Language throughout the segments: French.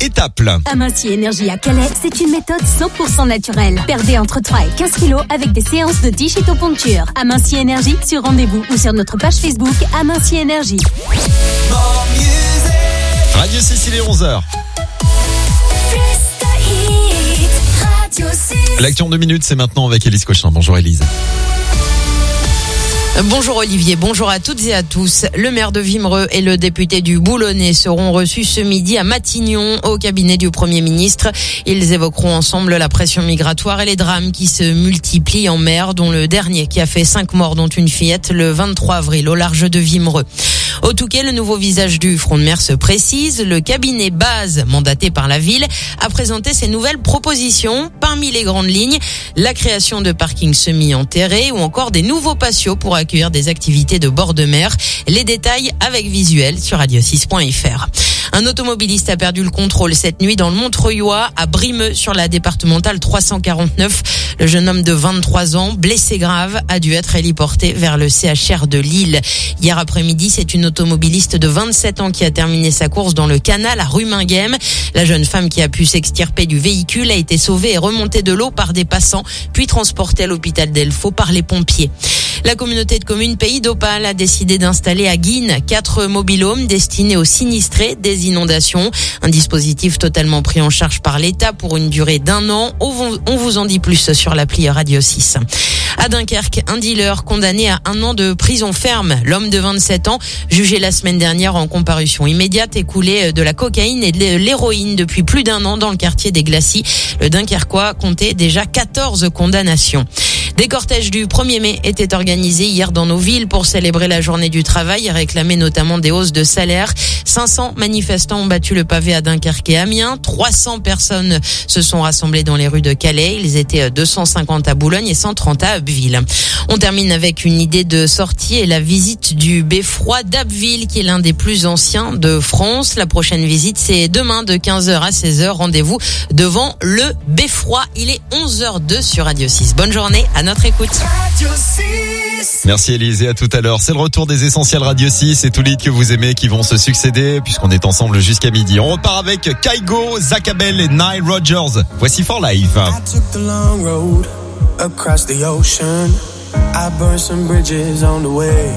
Étaples. Aminci Énergie à Calais, c'est une méthode 100% naturelle. Perdez entre 3 et 15 kilos avec des séances de digitoponcture. Aminci Énergie sur rendez-vous ou sur notre page Facebook Aminci Énergie. Radio 6, il est 11h. L'actu en 2 minutes, c'est maintenant avec Élise Cochin. Bonjour Élise. Bonjour Olivier, bonjour à toutes et à tous. Le maire de Wimereux et le député du Boulonnais seront reçus ce midi à Matignon au cabinet du Premier ministre. Ils évoqueront ensemble la pression migratoire et les drames qui se multiplient en mer, dont le dernier qui a fait 5 morts, dont une fillette, le 23 avril au large de Wimereux. Au Touquet, le nouveau visage du front de mer se précise. Le cabinet base, mandaté par la ville, a présenté ses nouvelles propositions. Parmi les grandes lignes, la création de parkings semi-enterrés ou encore des nouveaux patios pour accueillir des activités de bord de mer. Les détails avec visuel sur radio6.fr. Un automobiliste a perdu le contrôle cette nuit dans le Montreuillois, à Brimeux, sur la départementale 349. Le jeune homme de 23 ans, blessé grave, a dû être héliporté vers le CHR de Lille. Hier après-midi, c'est une automobiliste de 27 ans qui a terminé sa course dans le canal à Ruminguem. La jeune femme qui a pu s'extirper du véhicule a été sauvée et remontée de l'eau par des passants, puis transportée à l'hôpital d'Elfaux par les pompiers. La communauté de communes Pays d'Opale a décidé d'installer à Guînes 4 mobil-homes destinés aux sinistrés des inondations. Un dispositif totalement pris en charge par l'État pour une durée d'1 an. On vous en dit plus sur l'appli Radio 6. À Dunkerque, un dealer condamné à 1 an de prison ferme. L'homme de 27 ans, jugé la semaine dernière en comparution immédiate, écoulait de la cocaïne et de l'héroïne depuis plus d'1 an dans le quartier des Glacis. Le Dunkerquois comptait déjà 14 condamnations. Des cortèges du 1er mai étaient organisés hier dans nos villes pour célébrer la journée du travail et réclamer notamment des hausses de salaire. 500 manifestants ont battu le pavé à Dunkerque et Amiens. 300 personnes se sont rassemblées dans les rues de Calais. Ils étaient 250 à Boulogne et 130 à Abbeville. On termine avec une idée de sortie et la visite du beffroi d'Abbeville, qui est l'un des plus anciens de France. La prochaine visite, c'est demain de 15h à 16h. Rendez-vous devant le beffroi. Il est 11h02 sur Radio 6. Bonne journée, à notre écoute. Merci Élise et à tout à l'heure. C'est le retour des Essentiels Radio 6 et tous les hits que vous aimez qui vont se succéder puisqu'on est ensemble jusqu'à midi. On repart avec Kygo, Zach Abel et Nile Rodgers. Voici For Life. I took the long road across the ocean. I burned some bridges on the way.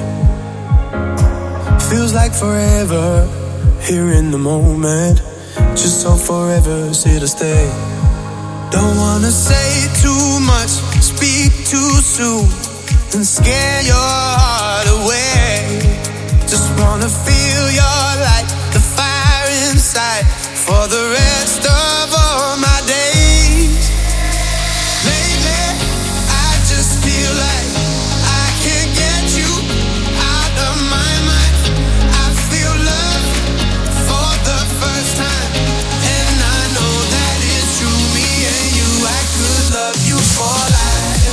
Feels like forever here in the moment. Just so forever's here to stay. Don't wanna say too much, speak too soon, and scare your heart away. Just wanna feel your light, the fire inside, for the rest of all my days. Lately, I just feel like I can't get you out of my mind. I feel love for the first time, and I know that it's true. Me and you, I could love you for life.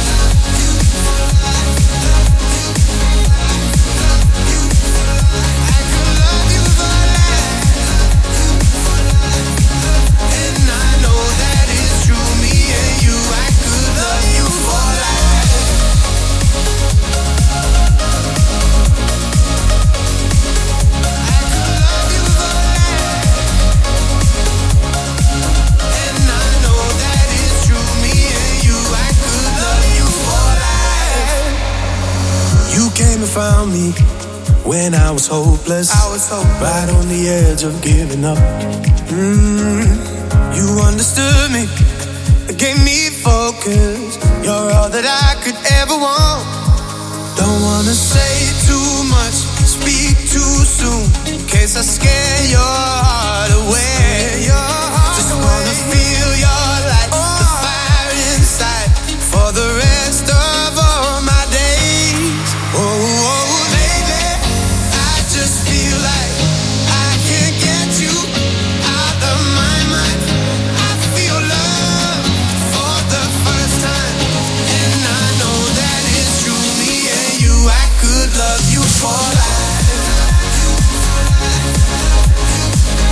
Found me when I was hopeless, right on the edge of giving up. You understood me, gave me focus. You're all that I could ever want. Don't wanna say too much, speak too soon, in case I scare your heart away. Just wanna feel your light, the fire inside, for the rest of all my days. Oh, baby, I just feel like I can't get you out of my mind. I feel love for the first time, and I know that it's true. Me and you, I could love you for life.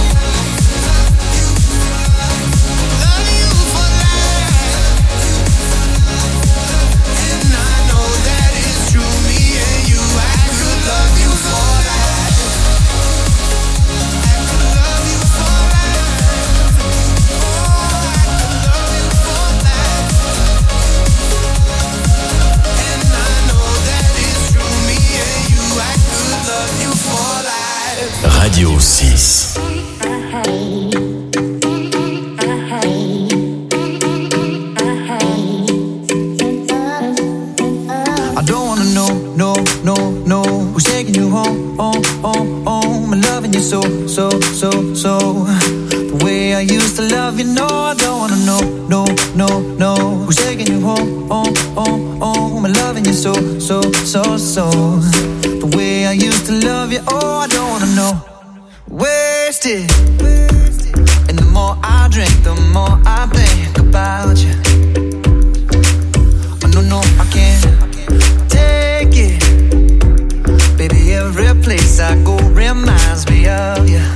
way I used to love you, no, I don't wanna know, no, no, no. Who's taking you home, home, home, home, and loving you so, so, so, so. The way I used to love you, oh, I don't wanna know. Wasted. And the more I drink, the more I think about you. Oh, no, no, I can't take it. Baby, every place I go reminds me of you.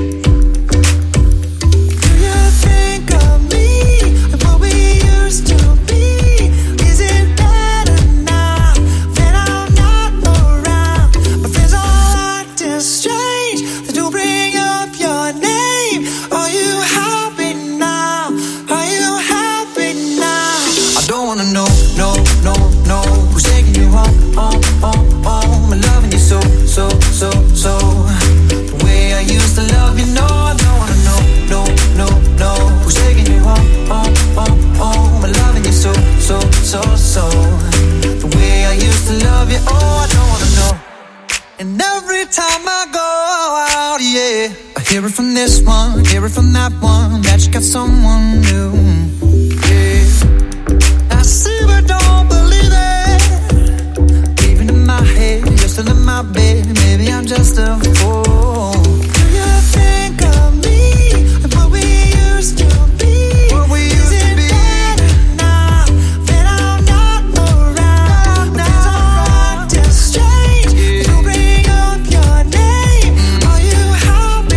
Hear it from this one, hear it from that one, that you got someone new. Yeah. I see but don't believe it. Even in my head, you're still in my bed. Maybe I'm just a fool. Do you think of me and what we used to be? What we used to be. Now that I'm not around, things are acting strange. Yeah. You bring up your name. Are you happy?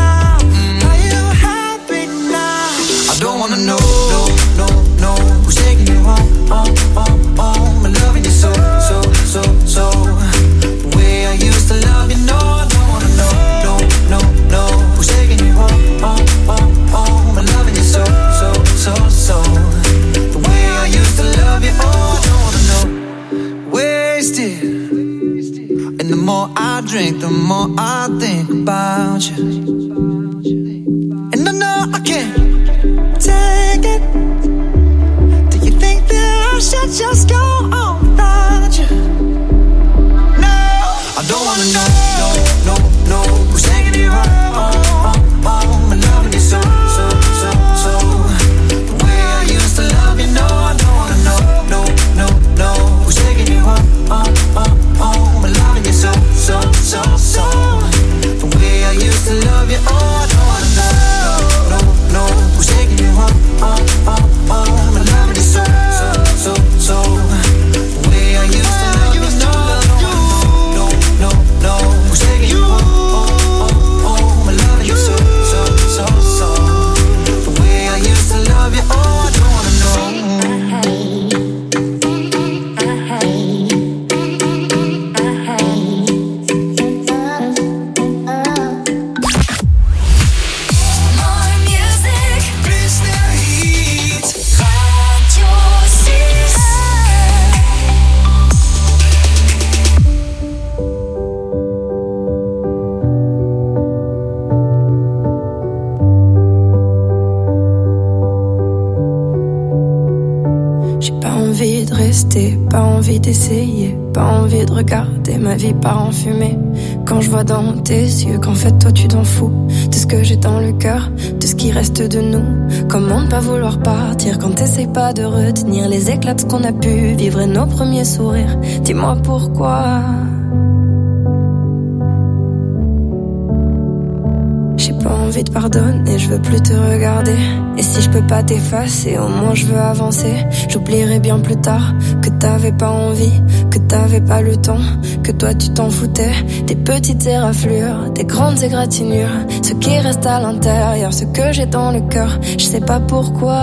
I don't wanna know, no, no, no. Who's taking you home, home, home, home, and loving you so, so, so, so. The way I used to love you, no, I don't wanna know, no, no, no. Who's taking you home, home, home, home, and loving you so, so, so, so. The way I used to love you, oh, I don't wanna know. Wasted. And the more I drink, the more I think about you. And I know I can't take it. Do you think that I should just go on without you? No, I don't wanna know, no, no, no. Who's taking you home, home, home, and loving you so, so, so, so. The way I used to love you, no, I don't wanna know, no, no, no. Who's taking you home, home, home, home, and loving you so, so, so, so. The way I used to love you, oh, I don't wanna know. No, no, who's taking you home, home, home, home, and loving you so, so, so, so. The way I used to love you, no, no, no, no, who's taking you home, home, home, and loving you so, so, so, so. The way I used to love you, oh, I don't wanna know. Pas envie d'essayer, pas envie de regarder ma vie part en fumée. Quand je vois dans tes yeux qu'en fait toi tu t'en fous de ce que j'ai dans le cœur, de ce qui reste de nous. Comment ne pas vouloir partir quand t'essayes pas de retenir les éclats de ce qu'on a pu vivre et nos premiers sourires. Dis-moi pourquoi. J'ai pas envie de pardonner, je veux plus te regarder. Et si je peux pas t'effacer, au moins je veux avancer. J'oublierai bien plus tard que t'avais pas envie, que t'avais pas le temps, que toi tu t'en foutais. Des petites éraflures, des grandes égratignures, ce qui reste à l'intérieur, ce que j'ai dans le cœur, je sais pas pourquoi.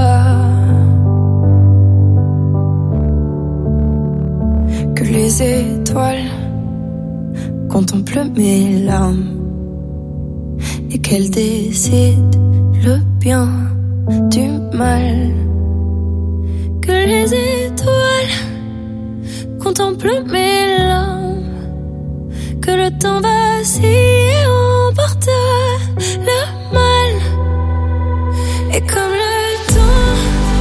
Que les étoiles contemplent mes larmes et qu'elle décide le bien du mal. Que les étoiles contemplent mes larmes, que le temps vacille et emporte le mal. Et comme le temps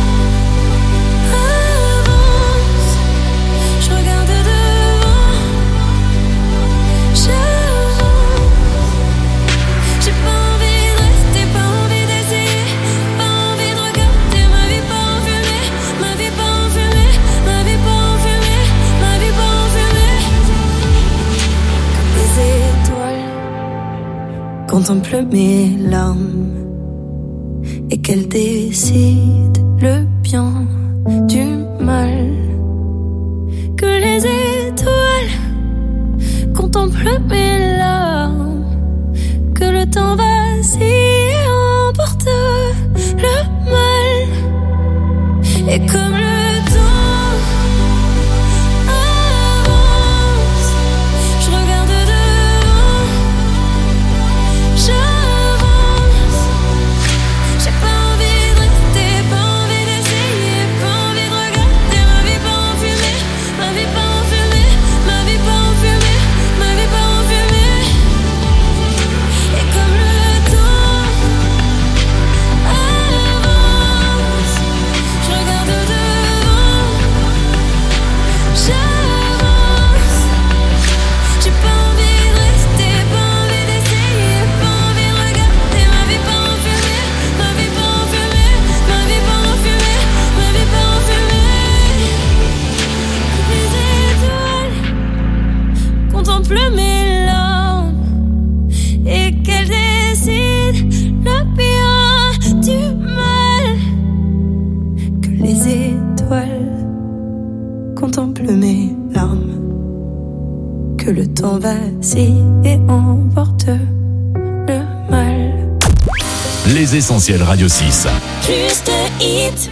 avance, je regarde devant, j'avance. J'ai pas envie de rester, pas envie d'essayer. contemple mes larmes et qu'elle décide le bien du mal. Que les étoiles contemplent mes larmes, que le temps vacille et emporte le mal. Et comme le temps avance, je regarde devant, j'avance. J'ai pas envie de rester, pas envie d'essayer, pas envie de regarder ma vie pas en fumée, ma vie pas en fumée, ma vie pas en fumée, ma vie pas en fumée. Et comme le temps avance, je regarde devant, j'avance. J'ai pas envie de rester, pas envie d'essayer, pas envie de regarder ma vie pas en fumée, ma vie pas en fumée, ma vie pas en fumée, ma vie pas en fumée. Les étoiles contemplent mes larmes et qu'elles décident le bien du mal. Que les étoiles contemplent mes larmes, que le temps vacille et emporte le mal. Les essentiels Radio 6. Plus de hits.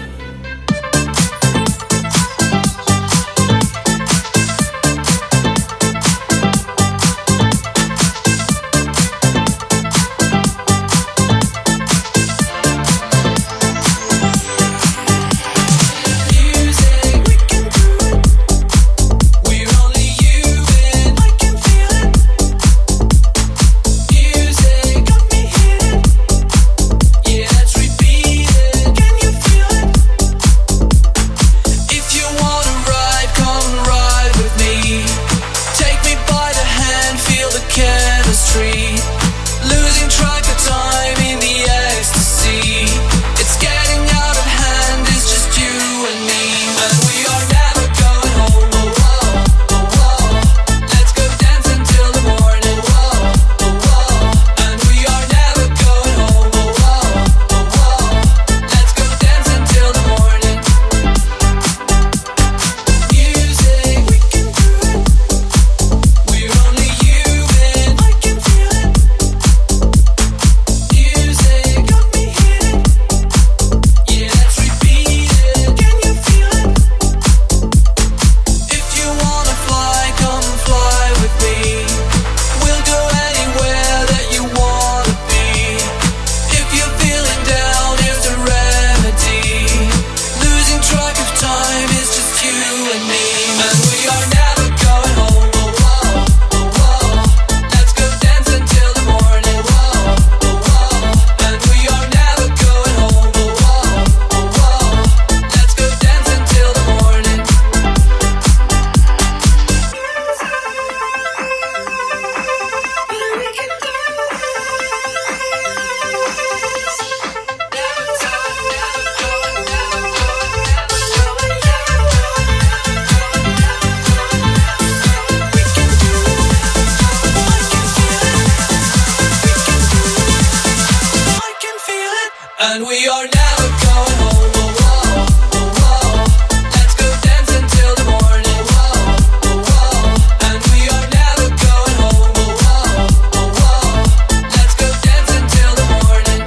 And we are never going home. Oh, oh, oh, oh. Let's go dance until the morning. Oh, oh, oh. And we are never going home. Oh, oh, oh, oh. Let's go dance until the morning.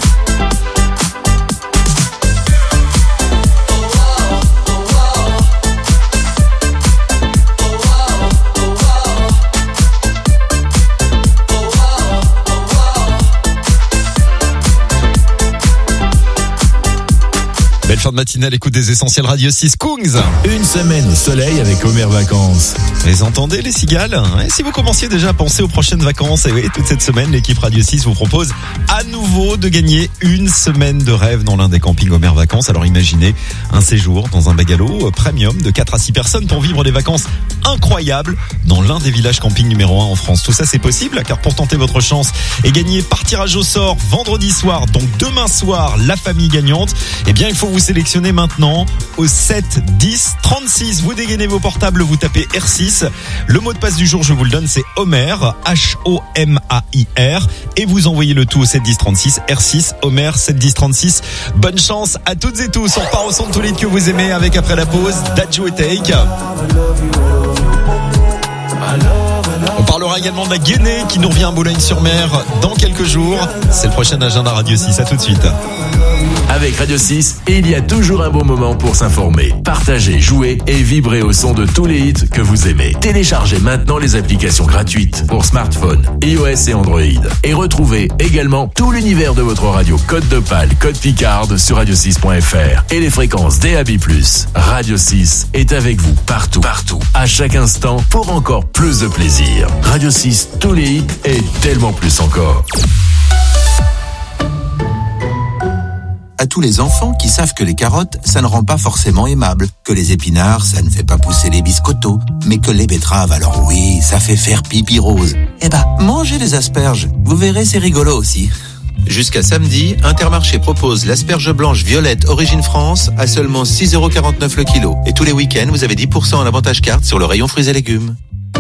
Oh, oh, oh, oh. Oh, oh, oh, oh. Oh, oh, oh, oh. Belle fin de matinée à l'écoute des Essentiels Radio 6 Kungs. Une semaine au soleil avec Homer Vacances. Les entendez les cigales? Et si vous commenciez déjà à penser aux prochaines vacances, et oui, toute cette semaine, l'équipe Radio 6 vous propose à nouveau de gagner une semaine de rêve dans l'un des campings Homer Vacances. Alors imaginez un séjour dans un bungalow premium de 4 à 6 personnes pour vivre des vacances incroyable dans l'un des villages camping numéro 1 en France. Tout ça c'est possible car pour tenter votre chance et gagner par tirage au sort vendredi soir, donc demain soir, la famille gagnante, eh bien il faut vous sélectionner maintenant au 7 10 36. Vous dégainez vos portables, vous tapez R6. Le mot de passe du jour, je vous le donne, c'est Homer, Homair, et vous envoyez le tout au 7 10 36, R6, Homer, 7 10 36. Bonne chance à toutes et tous. On repart au son de tous les que vous aimez avec après la pause, Dadju et Take. On parlera également de la Guinée qui nous revient à Boulogne-sur-Mer dans quelques jours. C'est le prochain agenda Radio 6. À tout de suite. Avec Radio 6, il y a toujours un bon moment pour s'informer, partager, jouer et vibrer au son de tous les hits que vous aimez. Téléchargez maintenant les applications gratuites pour smartphone, iOS et Android. Et retrouvez également tout l'univers de votre radio Côte d'Opale, Côte Picarde sur radio6.fr et les fréquences DAB+. Radio 6 est avec vous partout, à chaque instant pour encore plus de plaisir. Radio 6, tous les hits et tellement plus encore. À tous les enfants qui savent que les carottes, ça ne rend pas forcément aimable, que les épinards, ça ne fait pas pousser les biscottos, mais que les betteraves, alors oui, ça fait faire pipi rose. Eh ben, mangez les asperges, vous verrez, c'est rigolo aussi. Jusqu'à samedi, Intermarché propose l'asperge blanche violette Origine France à seulement 6,49€ le kilo. Et tous les week-ends, vous avez 10% en avantage carte sur le rayon fruits et légumes.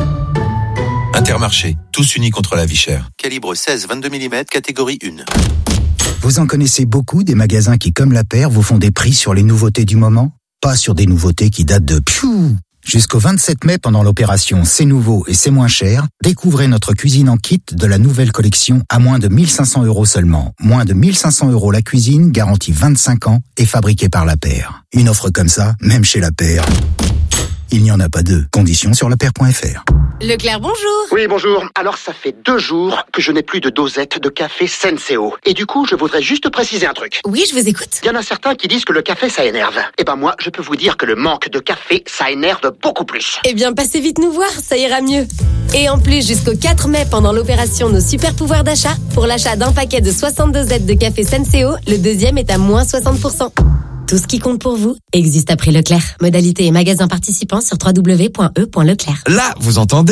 Intermarché, tous unis contre la vie chère. Calibre 16-22 mm, catégorie 1. Vous en connaissez beaucoup des magasins qui, comme La Paire, vous font des prix sur les nouveautés du moment? Pas sur des nouveautés qui datent de pfiou. Jusqu'au 27 mai, pendant l'opération C'est nouveau et c'est moins cher, découvrez notre cuisine en kit de la nouvelle collection à moins de 1500€ seulement. Moins de 1500€ la cuisine, garantie 25 ans et fabriquée par La Paire. Une offre comme ça, même chez La Paire, il n'y en a pas deux. Conditions sur lapaire.fr. Leclerc, bonjour. Oui, bonjour. Alors, ça fait 2 jours que je n'ai plus de dosette de café Senseo. Et du coup, je voudrais juste préciser un truc. Oui, je vous écoute. Il y en a certains qui disent que le café, ça énerve. Eh ben moi, je peux vous dire que le manque de café, ça énerve beaucoup plus. Eh bien, passez vite nous voir, ça ira mieux. Et en plus, jusqu'au 4 mai, pendant l'opération Nos Super Pouvoirs d'achat, pour l'achat d'un paquet de 62 dosettes de café Senseo, le deuxième est à moins 60%. Tout ce qui compte pour vous existe à prix Leclerc. Modalité et magasin participants sur www.e.leclerc. Là, vous entendez ?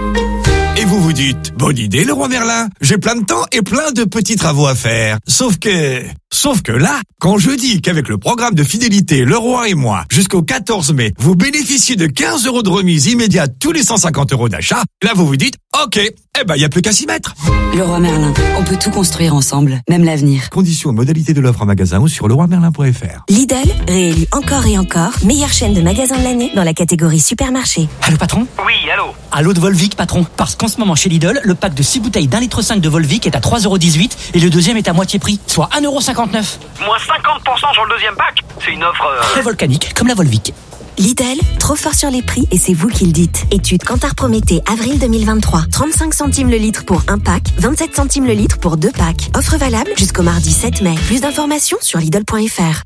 Et vous vous dites, bonne idée Leroy Merlin, j'ai plein de temps et plein de petits travaux à faire. Sauf que là, quand je dis qu'avec le programme de fidélité Leroy et moi, jusqu'au 14 mai, vous bénéficiez de 15€ de remise immédiate tous les 150€ d'achat, là vous vous dites, ok, eh ben y a plus qu'à s'y mettre. Leroy Merlin, on peut tout construire ensemble, même l'avenir. Conditions et modalités de l'offre en magasin ou sur leroymerlin.fr. Lidl, réélu encore et encore, meilleure chaîne de magasins de l'année dans la catégorie supermarché. Allô patron ? Oui, allô ? Allô de Volvic patron, parce qu'en ce moment chez Lidl, le pack de 6 bouteilles d'1,5 litre de Volvic est à 3,18€ et le deuxième est à moitié prix, soit 1,59€. Moins 50% sur le deuxième pack. C'est une offre... Très volcanique, comme la Volvic. Lidl, trop fort sur les prix et c'est vous qui le dites. Étude Kantar Prométhée, avril 2023. 35 centimes le litre pour un pack, 27 centimes le litre pour 2 packs. Offre valable jusqu'au mardi 7 mai. Plus d'informations sur Lidl.fr.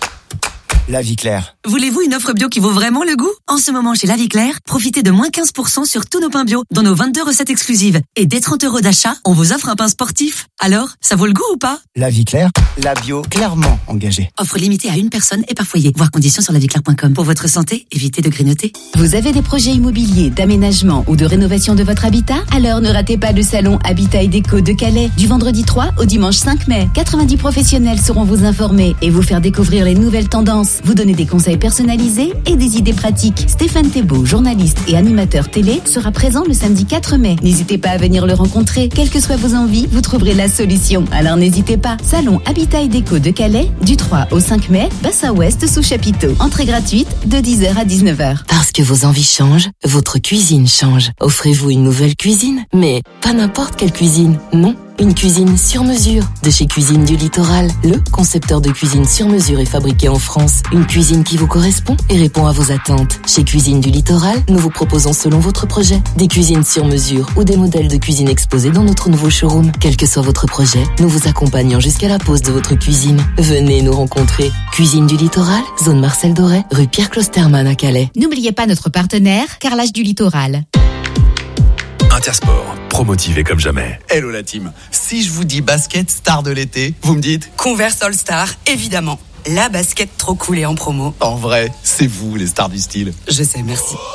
La Vie Claire. Voulez-vous une offre bio qui vaut vraiment le goût ? En ce moment chez La Vie Claire, profitez de moins 15% sur tous nos pains bio, dont nos 22 recettes exclusives. Et dès 30€ d'achat, on vous offre un pain sportif. Alors, ça vaut le goût ou pas ? La Vie Claire, la bio clairement engagée. Offre limitée à une personne et par foyer. Voir conditions sur laviclaire.com. Pour votre santé, évitez de grignoter. Vous avez des projets immobiliers, d'aménagement ou de rénovation de votre habitat ? Alors ne ratez pas le salon Habitat et Déco de Calais du vendredi 3 au dimanche 5 mai. 90 professionnels seront vous informer et vous faire découvrir les nouvelles tendances, vous donner des conseils personnalisés et des idées pratiques. Stéphane Thébault, journaliste et animateur télé, sera présent le samedi 4 mai. N'hésitez pas à venir le rencontrer. Quelles que soient vos envies, vous trouverez la solution. Alors n'hésitez pas. Salon Habitat et Déco de Calais, du 3 au 5 mai, Bassin Ouest sous chapiteau. Entrée gratuite de 10h à 19h. Parce que vos envies changent, votre cuisine change. Offrez-vous une nouvelle cuisine, mais pas n'importe quelle cuisine, non. Une cuisine sur mesure de chez Cuisine du Littoral. Le concepteur de cuisine sur mesure est fabriqué en France. Une cuisine qui vous correspond et répond à vos attentes. Chez Cuisine du Littoral, nous vous proposons selon votre projet des cuisines sur mesure ou des modèles de cuisine exposés dans notre nouveau showroom. Quel que soit votre projet, nous vous accompagnons jusqu'à la pose de votre cuisine. Venez nous rencontrer. Cuisine du Littoral, zone Marcel Doré, rue Pierre Klosterman à Calais. N'oubliez pas notre partenaire, Carrelage du Littoral. Intersport, promotivé comme jamais. Hello la team. Si je vous dis basket star de l'été, vous me dites Converse All Star, évidemment. La basket trop cool et en promo. En vrai, c'est vous les stars du style. Je sais, merci.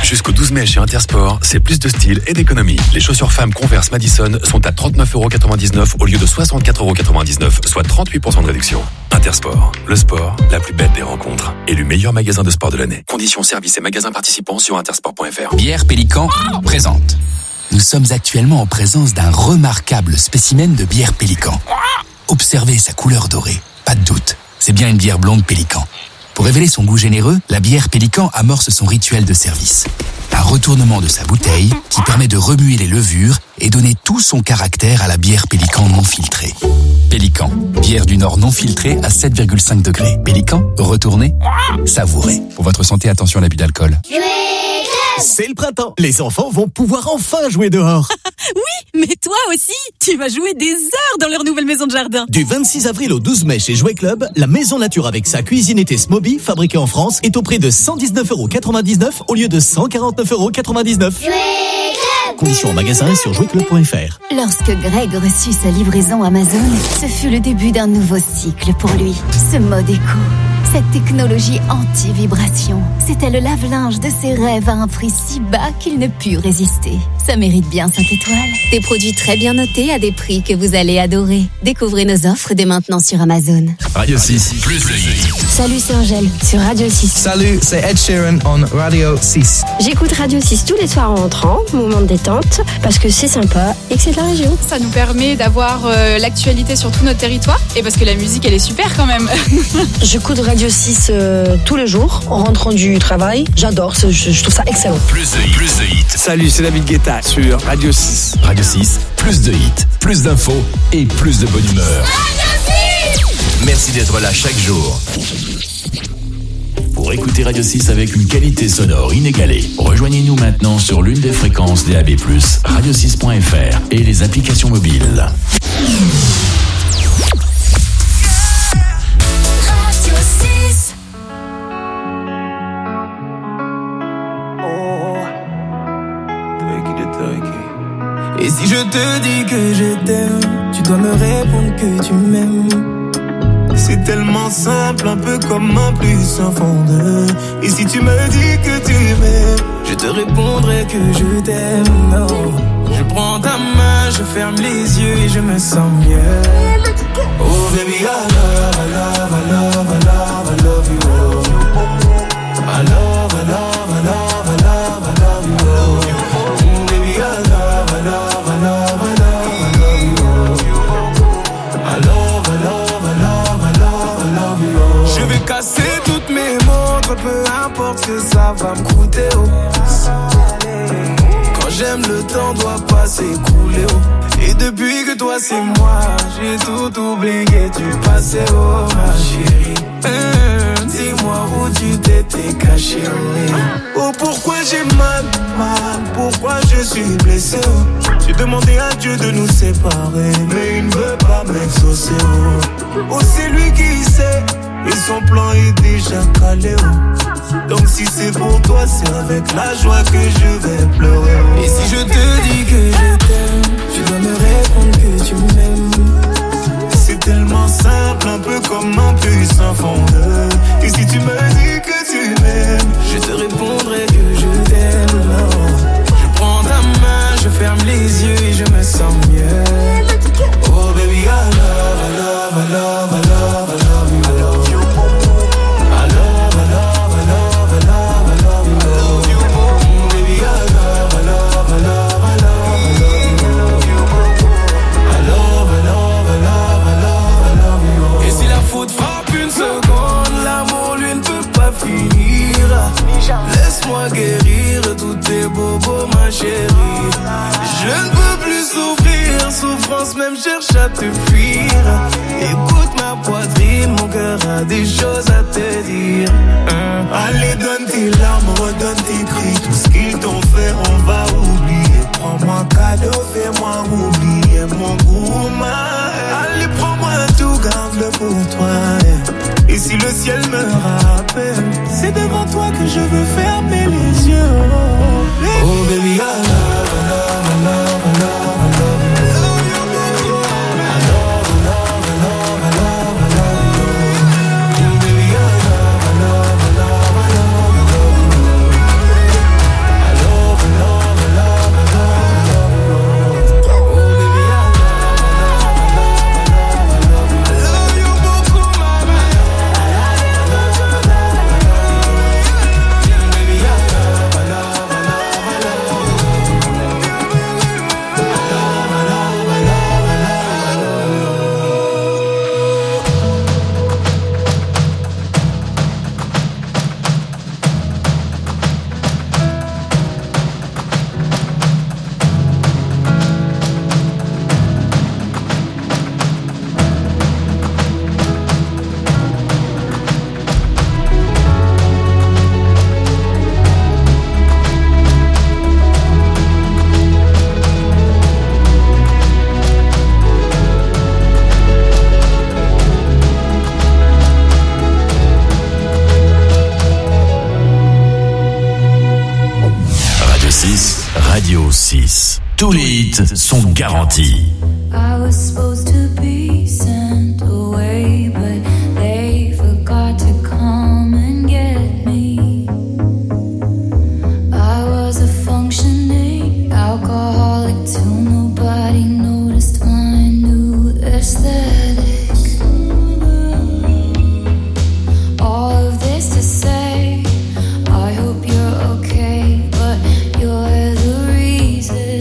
Jusqu'au 12 mai chez Intersport, c'est plus de style et d'économie. Les chaussures femmes Converse Madison sont à 39,99€ au lieu de 64,99€, soit 38% de réduction. Intersport, le sport, la plus belle des rencontres. Élu meilleur magasin de sport de l'année. Conditions, services et magasins participants sur intersport.fr. Bière Pélican présente. Nous sommes actuellement en présence d'un remarquable spécimen de bière Pélican. Observez sa couleur dorée. Pas de doute, c'est bien une bière blonde Pélican. Pour révéler son goût généreux, la bière Pélican amorce son rituel de service. Un retournement de sa bouteille qui permet de remuer les levures et donner tout son caractère à la bière Pélican non filtrée. Pélican, bière du Nord non filtrée à 7,5 degrés. Pélican, retournez, savourez. Pour votre santé, attention à l'abus d'alcool. C'est le printemps. Les enfants vont pouvoir enfin jouer dehors. Oui, mais toi aussi, tu vas jouer des heures dans leur nouvelle maison de jardin. Du 26 avril au 12 mai chez Jouet Club, la maison nature avec sa cuisine été Smoby, fabriquée en France, est au prix de 119,99€ au lieu de 149,99€. Conditions en magasin et sur jouetclub.fr. Lorsque Greg reçut sa livraison Amazon, ce fut le début d'un nouveau cycle pour lui. Ce mode éco, cette technologie anti-vibration, c'était le lave-linge de ses rêves à un prix si bas qu'il ne put résister. Ça mérite bien 5 étoiles. Des produits très bien notés à des prix que vous allez adorer. Découvrez nos offres dès maintenant sur Amazon. Radio 6, plus de hits. Salut, c'est Angèle sur Radio 6. Salut, c'est Ed Sheeran on Radio 6. J'écoute Radio 6 tous les soirs en rentrant, moment de détente, parce que c'est sympa et que c'est de la région. Ça nous permet d'avoir l'actualité sur tout notre territoire et parce que la musique elle est super quand même. J'écoute Radio 6 tous les jours en rentrant du travail. J'adore, je trouve ça excellent. Plus de hits. Salut, c'est David Guetta sur Radio 6. Radio 6, plus de hits, plus d'infos et plus de bonne humeur. Merci d'être là chaque jour. Pour écouter Radio 6 avec une qualité sonore inégalée, rejoignez-nous maintenant sur l'une des fréquences DAB+, radio6.fr et les applications mobiles. Et si je te dis que je t'aime, tu dois me répondre que tu m'aimes. C'est tellement simple, un peu comme un plus un fond de. Et si tu me dis que tu m'aimes, je te répondrai que je t'aime. Non, je prends ta main, je ferme les yeux et je me sens mieux. Oh baby, I love, I love, I love, I love, I love you. I love, I love, I love, I love, I love you. Baby, I love, I love, I love, I love, I love you. I love, I love, I love, I love, I love you. Je vais casser toutes mes montres, peu importe ce que ça va me coûter. Oh. Quand j'aime, le temps doit pas s'écouler. Oh. Et depuis que toi c'est moi, j'ai tout oublié du passé. Oh ma chérie, dis-moi où tu t'étais caché. Oh pourquoi j'ai mal, pourquoi je suis blessé. Oh. J'ai demandé à Dieu de nous séparer, mais il ne veut pas m'exaucer. Oh c'est lui qui sait, et son plan est déjà calé. Oh. Donc si c'est pour toi, c'est avec la joie que je vais pleurer. Oh. Et si je te dis que je t'aime, tu dois me répondre que tu m'aimes. C'est tellement simple, un peu comme un plus un fond de. Et si tu me dis que tu m'aimes, je te répondrai que je t'aime. Je prends ta main, je ferme les yeux et je me sens mieux. Oh baby, I love, I love, I love, I love, I love you. I love, I love, I love, I love, I love you. Baby, I love, I love, I love, I love, I love you. I love, I love, I love, I love, I love you. Et si la faute frappe une seconde, l'amour lui ne peut pas finir. Laisse-moi guérir tous tes bobos, ma chérie. Je ne peux plus souffrir, souffrance même cherche à te fuir. Écoute ma poitrine, mon cœur a des choses à te dire. Allez, donne tes larmes, redonne tes cris. Tout ce qu'ils t'ont fait, on va oublier. Prends-moi un cadeau, fais-moi oublier mon goût. Allez, prends-moi tout, garde-le pour toi. Et si le ciel me rappelle, c'est devant toi que je veux fermer les yeux. Oh baby, I love, I love, I love, I love, I love you. I love, I love, I love, I love, I love you. Baby, I love, I love, I love, I love, I love you. 6. Tous les hits sont garantis. I was supposed to be sent away, but they forgot to come and get me. I was a functioning alcoholic till nobody noticed my new aesthetic. All of this to say, I hope you're okay, but you're the reason.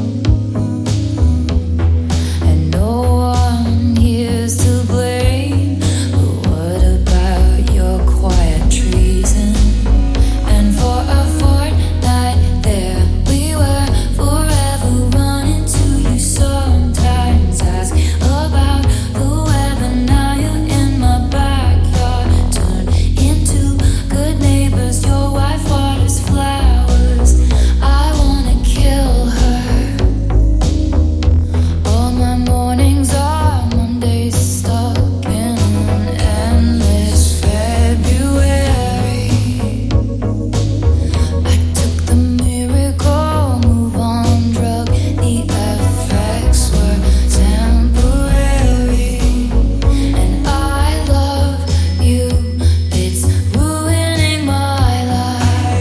And no one here's to blame, but what about your quiet treason? And for a fortnight there we were, forever running to you. Sometimes ask about the weather, now you're in my backyard. Turn into good neighbors, your wife waters flowers. I wanna kill her. All my mornings are Mondays, stuck in an endless February. I took the miracle move on drug, the effects were temporary. And I love you, it's ruining my life.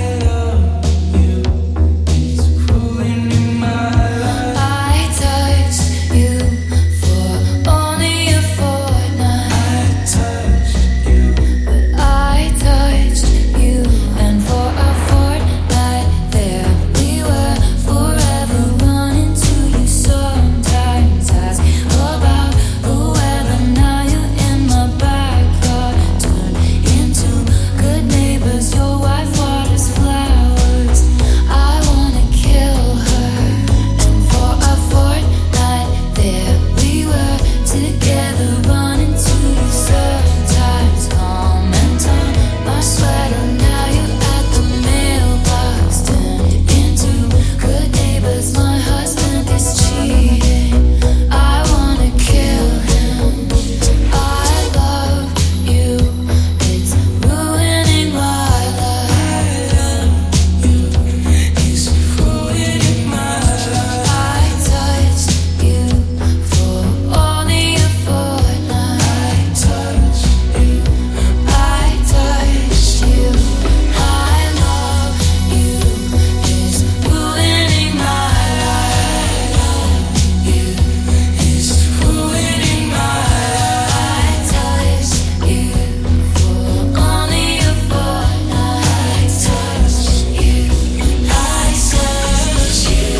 I touched you for only a fortnight. But I touched you, and for a fortnight there we were, forever running to you. Sometimes ask about the weather, now you're in my backyard. Turn into good neighbors, your wife waters flowers. I wanna kill her. And for a fortnight there we were, together running to you. Sometimes comment on my sweater, now you're at the mailbox. Turned into good neighbors, my husband is cheating. I wanna kill him. I love you, it's ruining my life. It's ruining my life. I touched you for only a fortnight. I touched you. I touched you. I love you, it's ruining my life. You, it's ruining my life. I touched you for only a fortnight. I touched you. I touched you.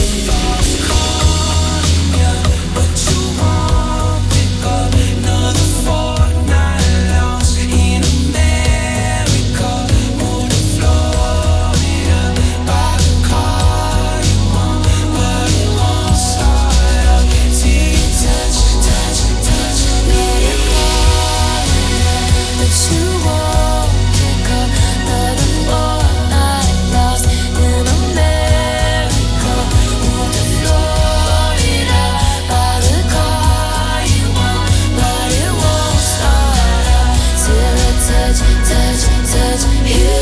But you won't pick up another fortnight lost in America. Moved to Florida, buy the car you want, but it won't start up till you touch, touch, touch, let it fall. But you won't pick up another fortnight lost in America. Moved to Florida, buy the car you want, but it won't start up till I touch, touch, touch you.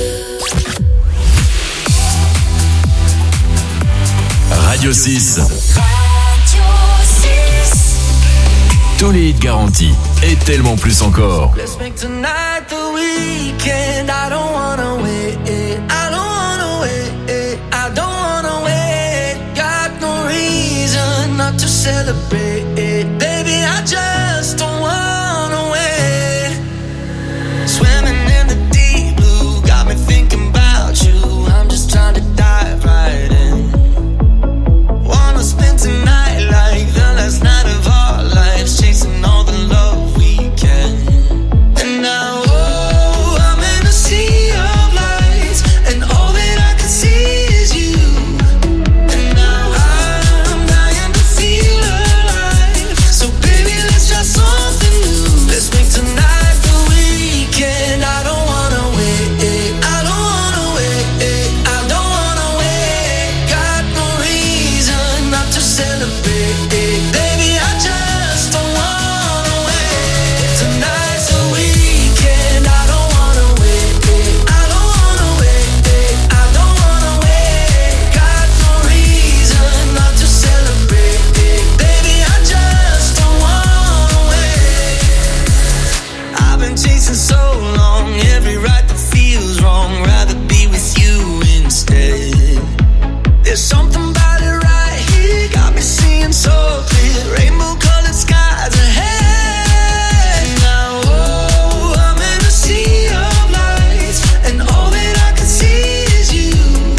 Radio 6. Tous les hits garantis et tellement plus encore. Let's make tonight the weekend. I don't wanna wait. I don't wanna wait. I don't wanna wait. Got no reason not to celebrate. Baby, I just don't wanna wait. Swimming in the deep blue, got me thinking about you. I'm just trying to dive right in. Wanna spend tonight like the last night of our lives, chasing all the love we can. And now, oh, I'm in a sea of lights, and all that I can see is you. And now I'm dying to feel alive. So baby, let's try some. chasing so long, every right that feels wrong, rather be with you instead. There's something about it right here, got me seeing so clear, rainbow colored skies ahead. Now, oh, I'm in a sea of lights, and all that I can see is you.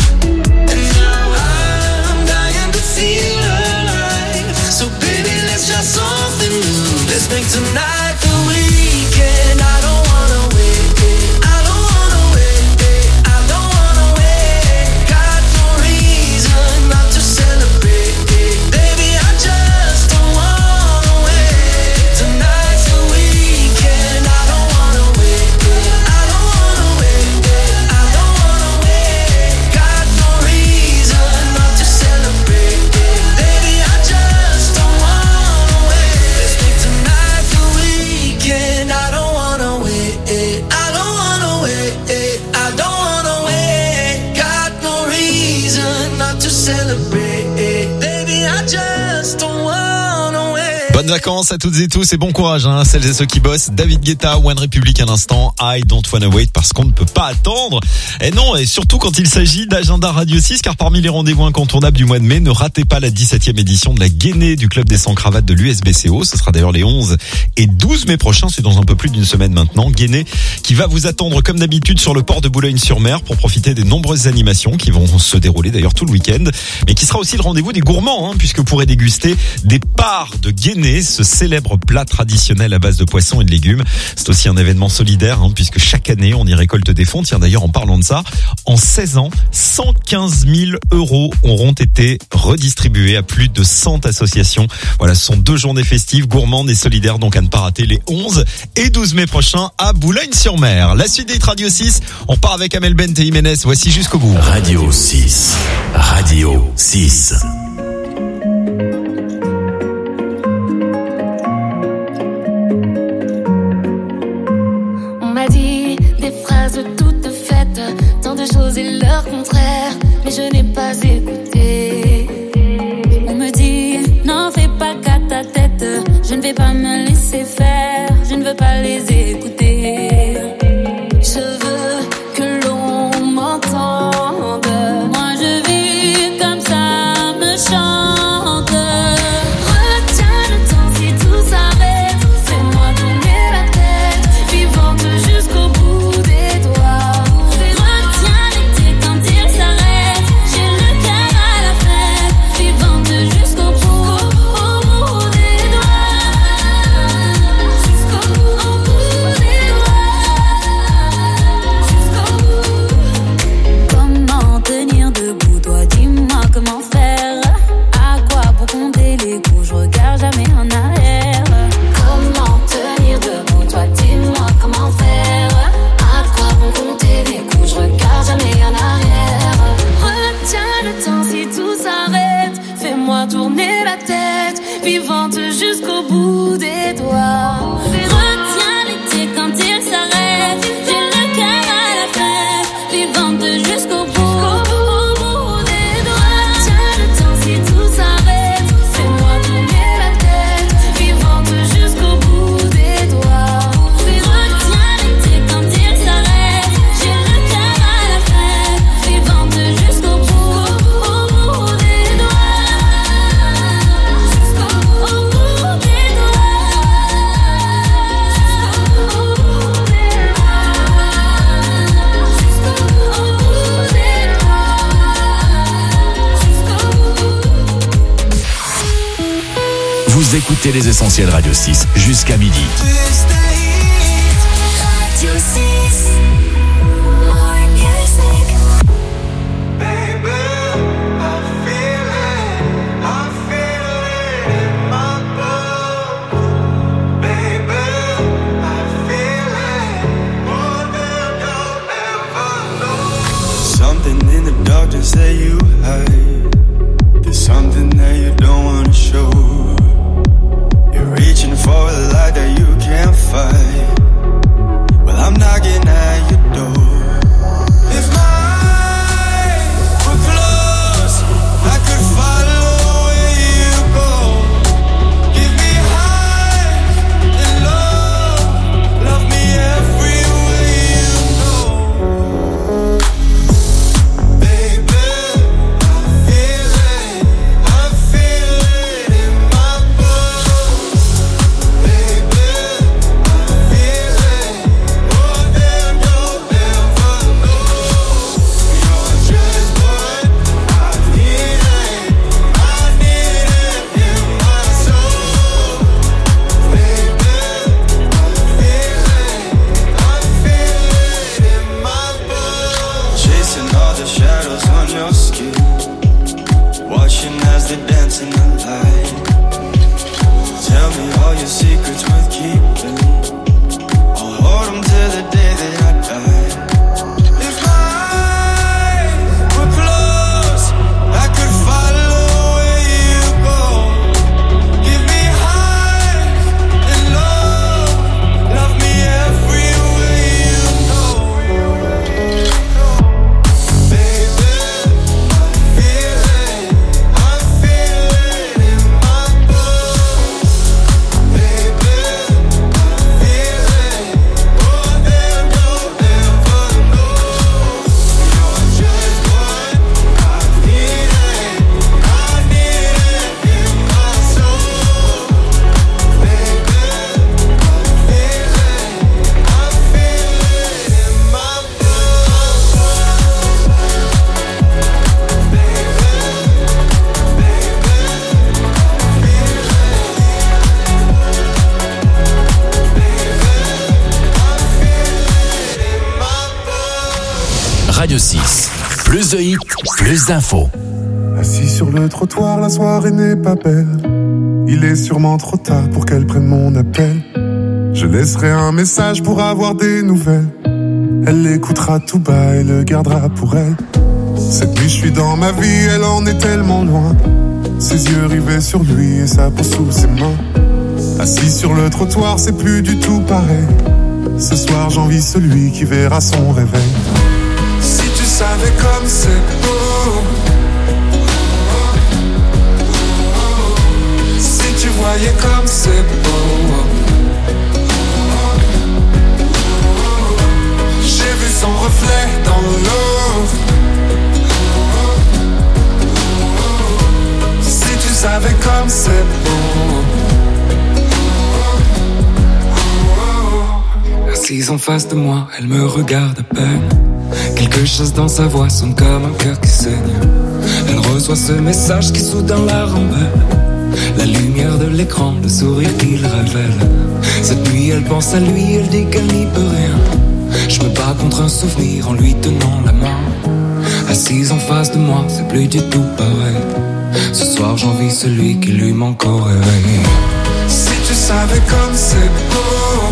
And now I'm dying to feel alive, so baby, let's try something new. Let's make tonight the weekend. I don't wanna wait, I don't wanna wait, I don't wanna wait. Got no reason not to celebrate, baby, I just don't wanna wait. Tonight's the weekend. I don't wanna wait, I don't wanna wait, I don't wanna wait. Got no reason not to celebrate, baby, I just don't wanna wait. Let's make tonight the weekend. I don't wanna wait, I don't wanna wait, I don't wanna wait. Got no reason not to celebrate, baby, I just don't wanna wait. Bonnes vacances à toutes et tous et bon courage hein, celles et ceux qui bossent. David Guetta, One Republic à l'instant, I Don't Wanna Wait, parce qu'on ne peut pas attendre. Et non, et surtout quand il s'agit d'agenda Radio 6, car parmi les rendez-vous incontournables du mois de mai, ne ratez pas la 17e édition de la Guénée du Club des 100 cravates de l'USBCO. Ce sera d'ailleurs les 11 et 12 mai prochains, c'est dans un peu plus d'une semaine maintenant. Guénée qui va vous attendre comme d'habitude sur le port de Boulogne-sur-Mer pour profiter des nombreuses animations qui vont se dérouler d'ailleurs tout le week-end, mais qui sera aussi le rendez-vous des gourmands, hein, puisque vous pourrez déguster des parts de Guénée, ce célèbre plat traditionnel à base de poissons et de légumes. C'est aussi un événement solidaire, hein, puisque chaque année on y récolte des fonds. Tiens, d'ailleurs, en parlant de ça, en 16 ans, 115 000 € auront été redistribués à plus de 100 associations. Voilà, ce sont 2 journées festives, gourmandes et solidaires, donc à ne pas rater les 11 et 12 mai prochains à Boulogne-sur-Mer. La suite des Radio 6, on part avec Amel Bent et Jiménez. Voici Jusqu'au bout. Radio 6. Radio 6. On m'a dit des phrases toutes faites, tant de choses et leur contraire, mais je n'ai pas écouté. On me dit, n'en fais pas qu'à ta tête, je ne vais pas me laisser faire, je ne veux pas les écouter. Je veux que l'on m'entende, moi je vis comme ça me chante. Retiens le temps si tout s'arrête, fais-moi tourner la tête, vivante jusqu'au bout des doigts. Retiens l'été quand il s'arrête, j'ai le cœur à la fête, vivante jusqu'au bout des doigts. Jusqu'au bout des doigts. Comment tenir debout, toi dis-moi comment faire. À quoi pour compter les coups, je regarde jamais en arrière. Comment tenir debout, toi dis-moi comment faire. À quoi pour compter les coups, je regarde jamais en arrière. Retiens le temps si tout s'arrête, fais-moi tourner la tête, vivante jusqu'au bout des doigts. Retiens l'été quand il s'arrête, j'ai le cœur à la fête, vivante jusqu'au bout des doigts. Retiens le temps si tout s'arrête, fais-moi tourner la tête, vivante jusqu'au bout des doigts. Retiens l'été quand il s'arrête, j'ai le cœur à la fête, vivante jusqu'au bout des doigts. Jusqu'au bout des Vous écoutez les Essentiels Radio 6 jusqu'à midi. Radio 6. More music. Something in the dark just say you hide. There's something that you don't wanna show. You're reaching for a light that you can't fight. Well, I'm knocking at your door. If my eyes were closed, I could follow where you go. Give me high and low, love me Radio 6. Plus de hits, plus d'infos. Assis sur le trottoir, la soirée n'est pas belle. Il est sûrement trop tard pour qu'elle prenne mon appel. Je laisserai un message pour avoir des nouvelles. Elle l'écoutera tout bas et le gardera pour elle. Cette nuit je suis dans ma vie, elle en est tellement loin. Ses yeux rivés sur lui et sa peau sous ses mains. Assis sur le trottoir, c'est plus du tout pareil. Ce soir j'envie celui qui verra son réveil. Si tu savais comme c'est beau, si tu voyais comme c'est beau. J'ai vu son reflet dans l'eau. Si tu savais comme c'est beau. Assise en face de moi, elle me regarde à peine. Quelque chose dans sa voix sonne comme un cœur qui saigne. Elle reçoit ce message qui soudain la rembelle. La lumière de l'écran, le sourire qu'il révèle. Cette nuit elle pense à lui, elle dit qu'elle n'y peut rien. Je me bats contre un souvenir en lui tenant la main. Assise en face de moi, c'est plus du tout pareil. Ce soir j'envie celui qui lui manque au réveil. Si tu savais comme c'est beau.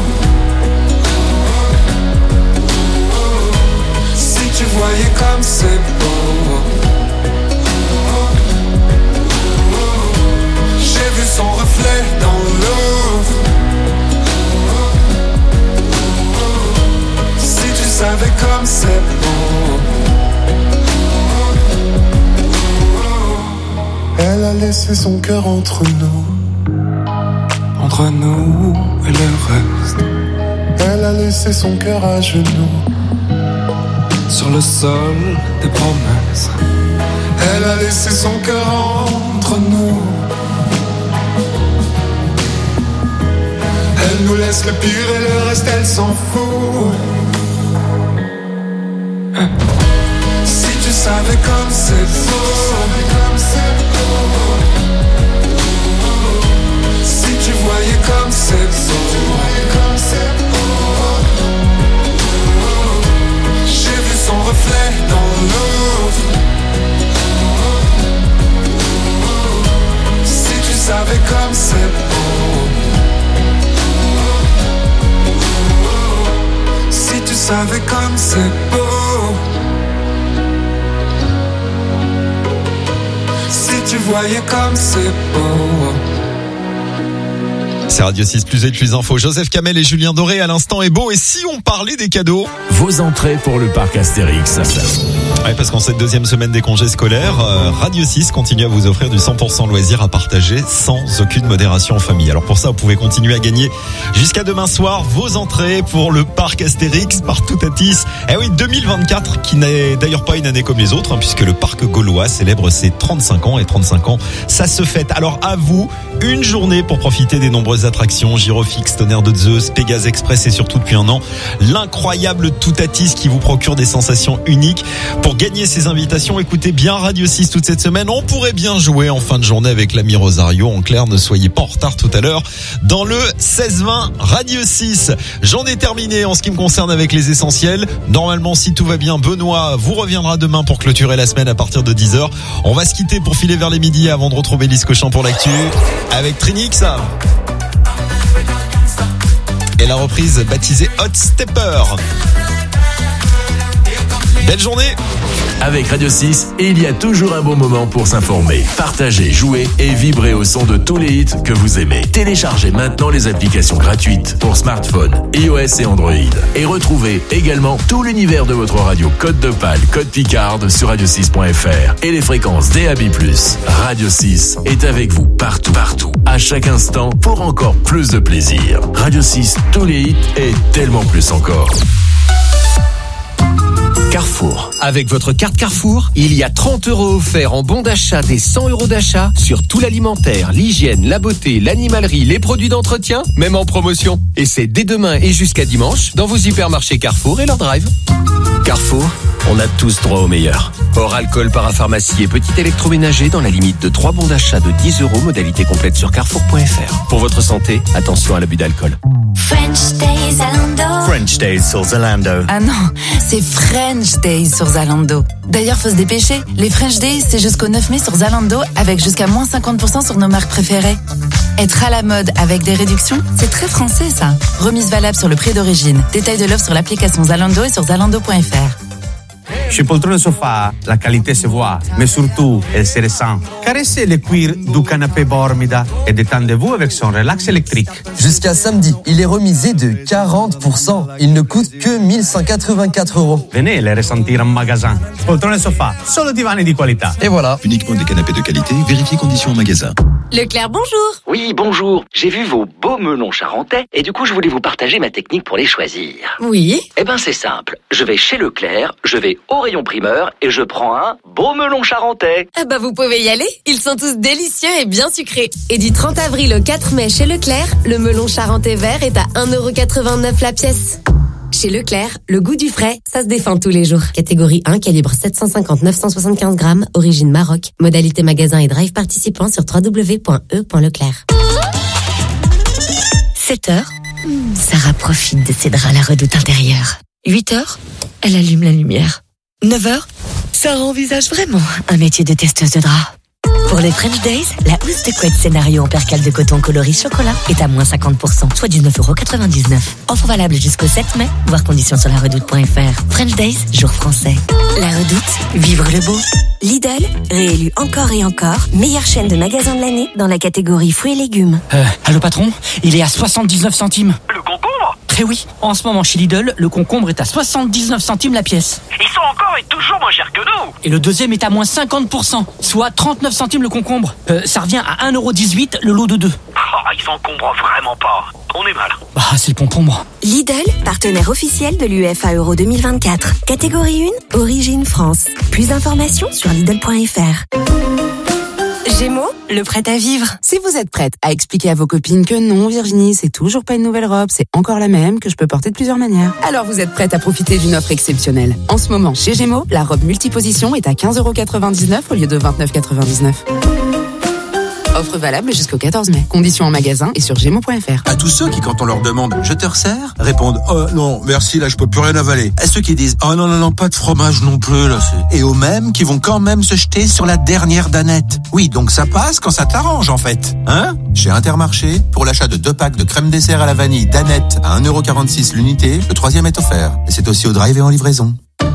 Si tu voyais comme c'est beau. J'ai vu son reflet dans l'eau. Si tu savais comme c'est beau. Elle a laissé son cœur entre nous et le reste. Elle a laissé son cœur à genoux sur le sol des promesses. Elle a laissé son cœur entre nous. Elle nous laisse le pire et le reste elle s'en fout. Si tu savais comme c'est beau. Si tu voyais comme c'est beau. J'ai vu son reflet dans l'eau. Si tu savais comme c'est beau. Si tu savais comme c'est beau. Si tu voyais comme c'est beau. C'est Radio 6 plus et plus info. Joseph Kamel et Julien Doré à l'instant est beau. Et si on parlait des cadeaux? Vos entrées pour le parc Astérix. Ouais, parce qu'en cette deuxième semaine des congés scolaires, Radio 6 continue à vous offrir du 100% loisir à partager sans aucune modération en famille. Alors pour ça, vous pouvez continuer à gagner jusqu'à demain soir vos entrées pour le parc Astérix partout à Tis. Eh oui, 2024 qui n'est d'ailleurs pas une année comme les autres, puisque le parc gaulois célèbre ses 35 ans et 35 ans, ça se fête. Alors à vous, une journée pour profiter des nombreuses attractions, Girofix, Tonnerre de Zeus, Pégase Express et surtout depuis un an, l'incroyable Toutatis qui vous procure des sensations uniques. Pour gagner ces invitations, écoutez bien Radio 6 toute cette semaine. On pourrait bien jouer en fin de journée avec l'ami Rosario. En clair, ne soyez pas en retard tout à l'heure dans le 16-20 Radio 6. J'en ai terminé en ce qui me concerne avec les essentiels. Normalement, si tout va bien, Benoît vous reviendra demain pour clôturer la semaine à partir de 10h. On va se quitter pour filer vers les midis avant de retrouver Lise Cochon pour l'actu avec Trinix. Et la reprise baptisée Hot Stepper. Belle journée. Avec Radio 6, il y a toujours un bon moment pour s'informer, partager, jouer et vibrer au son de tous les hits que vous aimez. Téléchargez maintenant les applications gratuites pour smartphone, iOS et Android. Et retrouvez également tout l'univers de votre radio Code de Pâle, Code Picard sur radio6.fr et les fréquences DAB+. Radio 6 est avec vous partout, à chaque instant pour encore plus de plaisir. Radio 6, tous les hits et tellement plus encore. Carrefour. Avec votre carte Carrefour, il y a 30 € offerts en bon d'achat des 100 € d'achat sur tout l'alimentaire, l'hygiène, la beauté, l'animalerie, les produits d'entretien, même en promotion. Et c'est dès demain et jusqu'à dimanche dans vos hypermarchés Carrefour et leur drive. Carrefour, on a tous droit au meilleur. Hors alcool, parapharmacie et petit électroménager dans la limite de 3 bons d'achat de 10 €, modalité complète sur carrefour.fr. Pour votre santé, attention à l'abus d'alcool. French Days à Landau. French Days sur Zalando. Ah non, c'est French Days sur Zalando. D'ailleurs, faut se dépêcher. Les French Days, c'est jusqu'au 9 mai sur Zalando avec jusqu'à moins 50% sur nos marques préférées. Être à la mode avec des réductions, c'est très français ça. Remise valable sur le prix d'origine. Détail de l'offre sur l'application Zalando et sur zalando.fr. Chez Poltrone Sofa, la qualité se voit, mais surtout, elle se ressent. Caressez le cuir du canapé Bormida et détendez-vous avec son relax électrique. Jusqu'à samedi, il est remisé de 40%. Il ne coûte que 1184 €. Venez les ressentir en magasin. Poltrone Sofa, solo divani di qualità. Et voilà. Uniquement des canapés de qualité, vérifiez conditions en magasin. Leclerc, bonjour. Oui, bonjour. J'ai vu vos beaux melons charentais et du coup, je voulais vous partager ma technique pour les choisir. Oui. Eh ben, c'est simple. Je vais chez Leclerc, je vais au rayon primeur et je prends un beau melon charentais. Ah bah vous pouvez y aller, ils sont tous délicieux et bien sucrés. Et du 30 avril au 4 mai chez Leclerc, le melon charentais vert est à 1,89 € la pièce. Chez Leclerc, le goût du frais, ça se défend tous les jours. Catégorie 1, calibre 750-975 grammes, origine Maroc. Modalité magasin et drive participant sur www.e.leclerc. 7h, Sarah profite de ses draps à la redoute intérieure. 8h, elle allume la lumière. 9h, Sarah envisage vraiment un métier de testeuse de draps. Pour les French Days, la housse de couette scénario en percale de coton coloris chocolat est à moins 50%, soit 19,99 €. Offre valable jusqu'au 7 mai, voir conditions sur laredoute.fr. French Days, jour français. La Redoute, vivre le beau. Lidl, réélu encore et encore, meilleure chaîne de magasins de l'année dans la catégorie fruits et légumes. Allô patron, il est à 79 centimes. Le concombre ? Eh oui, en ce moment chez Lidl, le concombre est à 79 centimes la pièce. Ils sont encore et toujours moins chers que nous. Et le deuxième est à moins 50%, soit 39 centimes le concombre. Ça revient à 1,18 € le lot de 2. Oh, ils s'encombrent vraiment pas. On est mal. Bah, c'est le concombre. Lidl, partenaire officiel de l'UEFA Euro 2024. Catégorie 1, origine France. Plus d'informations sur Lidl.fr. Gémeaux, le prêt à vivre. Si vous êtes prête à expliquer à vos copines que non, Virginie, c'est toujours pas une nouvelle robe, c'est encore la même, que je peux porter de plusieurs manières, alors vous êtes prête à profiter d'une offre exceptionnelle. En ce moment, chez Gémeaux, la robe multiposition est à 15,99 € au lieu de 29,99 €. Offre valable jusqu'au 14 mai. Conditions en magasin et sur Gémeaux.fr. À tous ceux qui, quand on leur demande « Je te resserre ?» répondent « Oh non, merci, là je peux plus rien avaler ». À ceux qui disent « Oh non, non, non, pas de fromage non plus, là c'est... » Et aux mêmes qui vont quand même se jeter sur la dernière danette. Oui, donc ça passe quand ça t'arrange en fait. Hein ? Chez Intermarché, pour l'achat de 2 packs de crème dessert à la vanille danette à 1,46 € l'unité, le 3e est offert. Et c'est aussi au drive et en livraison.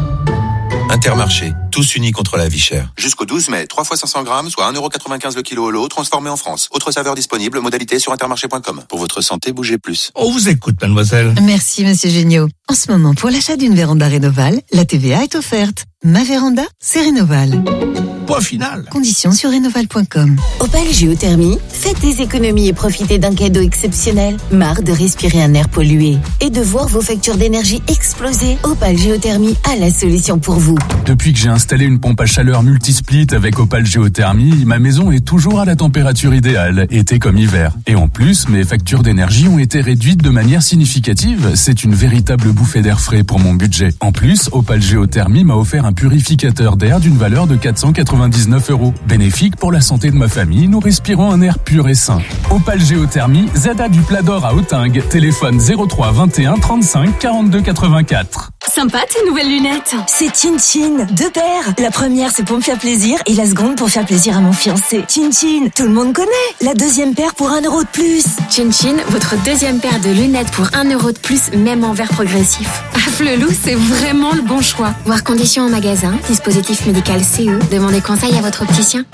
Intermarché, tous unis contre la vie chère. Jusqu'au 12 mai, 3 fois 500 grammes, soit 1,95 € le kilo au lot, transformé en France. Autre saveur disponible, modalité sur intermarché.com. Pour votre santé, bougez plus. On vous écoute, mademoiselle. Merci, monsieur Géniaud. En ce moment, pour l'achat d'une véranda Rénoval, la TVA est offerte. Ma véranda, c'est Rénoval. Point final. Conditions sur rénoval.com. Opal Géothermie, faites des économies et profitez d'un cadeau exceptionnel. Marre de respirer un air pollué et de voir vos factures d'énergie exploser. Opal Géothermie a la solution pour vous. Depuis que j'ai installé une pompe à chaleur multisplit avec Opal Géothermie, ma maison est toujours à la température idéale, été comme hiver. Et en plus, mes factures d'énergie ont été réduites de manière significative. C'est une véritable bouffée d'air frais pour mon budget. En plus, Opal Géothermie m'a offert un purificateur d'air d'une valeur de 499 €. Bénéfique pour la santé de ma famille, nous respirons un air pur et sain. Opal Géothermie, ZA du Plat d'Or à Autingue. Téléphone 03 21 35 42 84. Sympa tes nouvelles lunettes. C'est Chin Chin, 2 paires. La première c'est pour me faire plaisir et la seconde pour faire plaisir à mon fiancé. Chin Chin, tout le monde connaît. La deuxième paire pour 1 € de plus. Chin Chin, votre deuxième paire de lunettes pour 1 € de plus, même en verre progressif. Ah, Flelou, c'est vraiment le bon choix. Voir conditions en magasin, dispositif médical CE. Demandez conseil à votre opticien.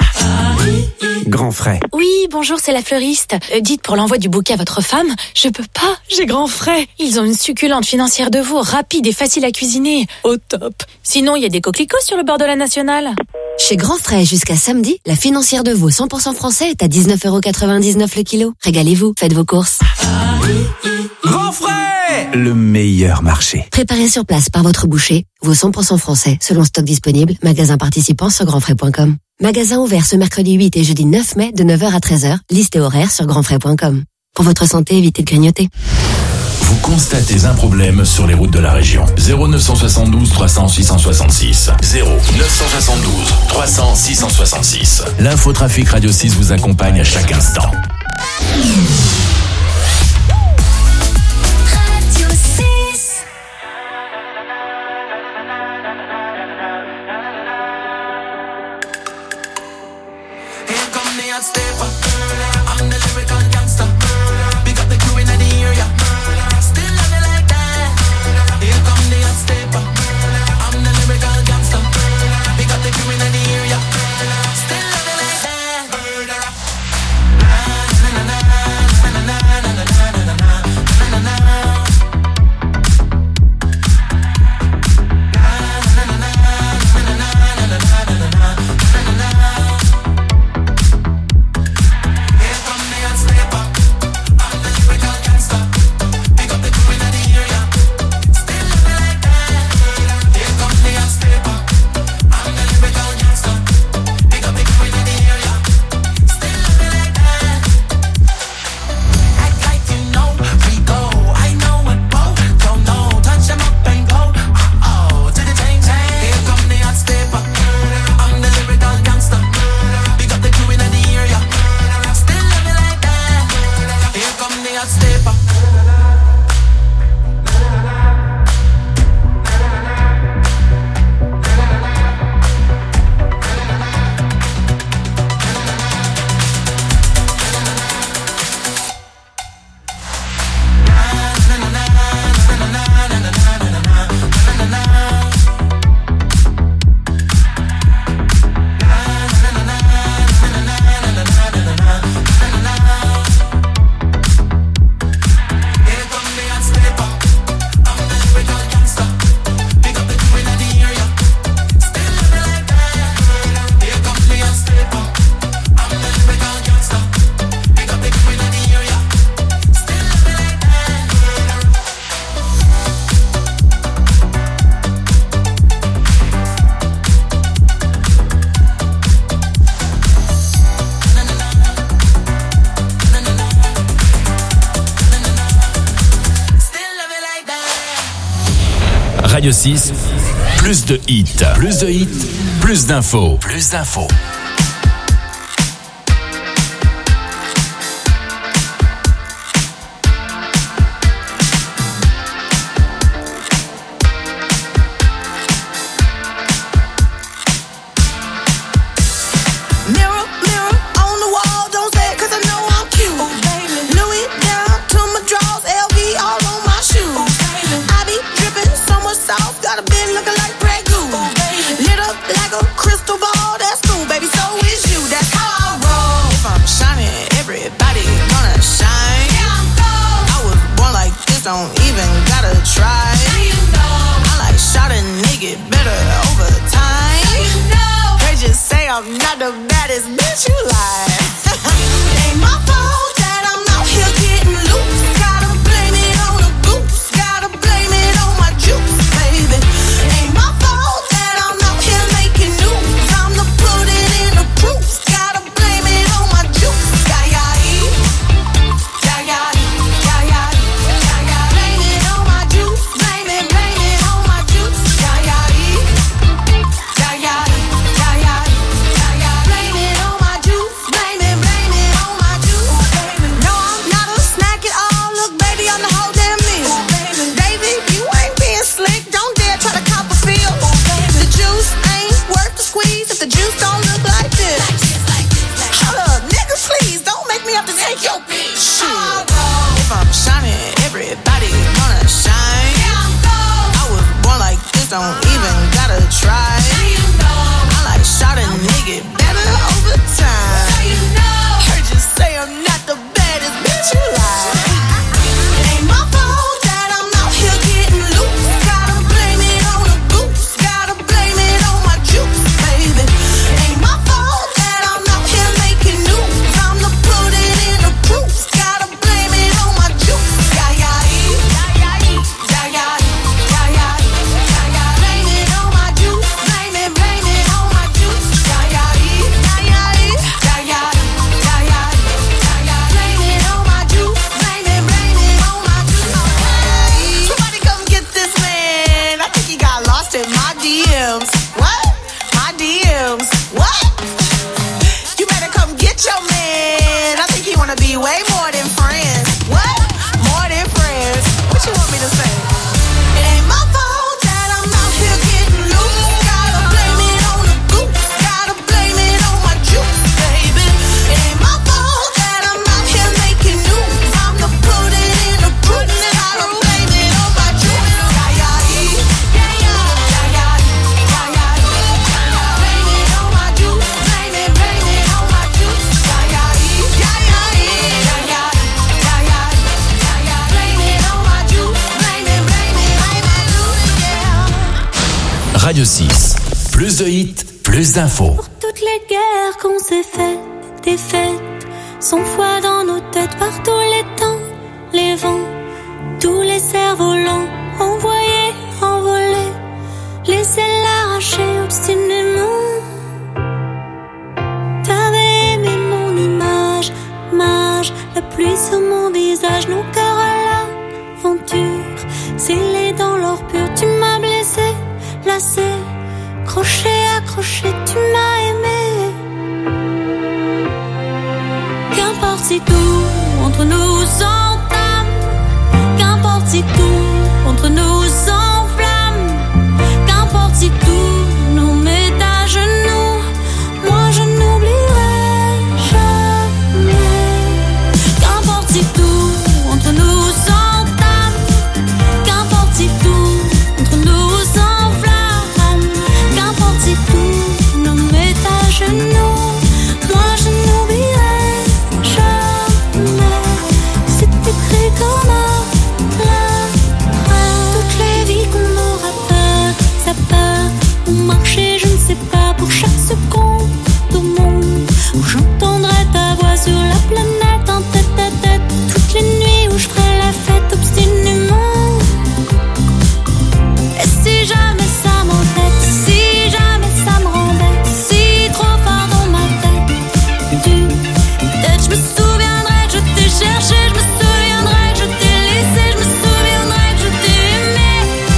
Grand frais. Oui, bonjour, c'est la fleuriste. Dites pour l'envoi du bouquet à votre femme, je peux pas, j'ai grand frais. Ils ont une succulente financière de veau, rapide et facile à cuisiner. Au top. Sinon, il y a des coquelicots sur le bord de la nationale. Chez Grand Frais, jusqu'à samedi, la financière de veau 100% français est à 19,99 € le kilo. Régalez-vous, faites vos courses. Grand frais, le meilleur marché. Préparé sur place par votre boucher, veau 100% français, selon stock disponible, magasin participant sur grandfrais.com. Magasin ouvert ce mercredi 8 et jeudi 9 mai de 9h à 13h, liste et horaire sur grandfrais.com. Pour votre santé, évitez de grignoter. Vous constatez un problème sur les routes de la région. 0972 300 666. 0972 300 666. L'infotrafic Radio 6 vous accompagne à chaque instant. Radio 6. hot stepper. I'm the lyrical gangster. Big up the crew in the area. Still love you like that. Here come the hot stepper. I'm the lyrical gangster. Big up the crew in the area. Still love you like that. Na na na na na na na na na na na na na. Radio 6, plus de hits, plus d'infos, Radio 6. Plus de hits, plus d'infos. Pour toutes les guerres qu'on s'est faites, des fêtes, sans foi dans nos têtes, par tous les temps, les vents, tous les cerfs-volants, envoyés, envolés, laissez l'arracher obstinément. T'avais aimé mon image, mage, la pluie sur mon visage, nos cœurs à l'aventure, scellés dans l'or pur, tu m'as blessé, lassé, crochet, accroché, tu m'as aimé. Qu'importe si tout entre nous s'entame, qu'importe si tout entre nous s'enflamme, qu'importe si tout nous met à genoux, moi je n'oublierai jamais. Qu'importe si tout entre nous s'entame, qu'importe si tout entre nous s'enflamme, qu'importe si tout nous met à genoux, moi je n'oublierai jamais. C'est écrit comme un rêve. Toutes les vies qu'on aura peur, ça part ou marcher, je ne sais pas, pour chaque seconde au monde où j'entendrai ta voix sur la planète en tête à tête. Toutes les nuits où je ferai la fête obstinément. Et si jamais ça m'embête, si jamais ça me rembête, si trop fort dans ma tête, peut-être je me souviendrai que je t'ai cherché, je me souviendrai que je t'ai laissé, je me souviendrai que je t'ai aimé.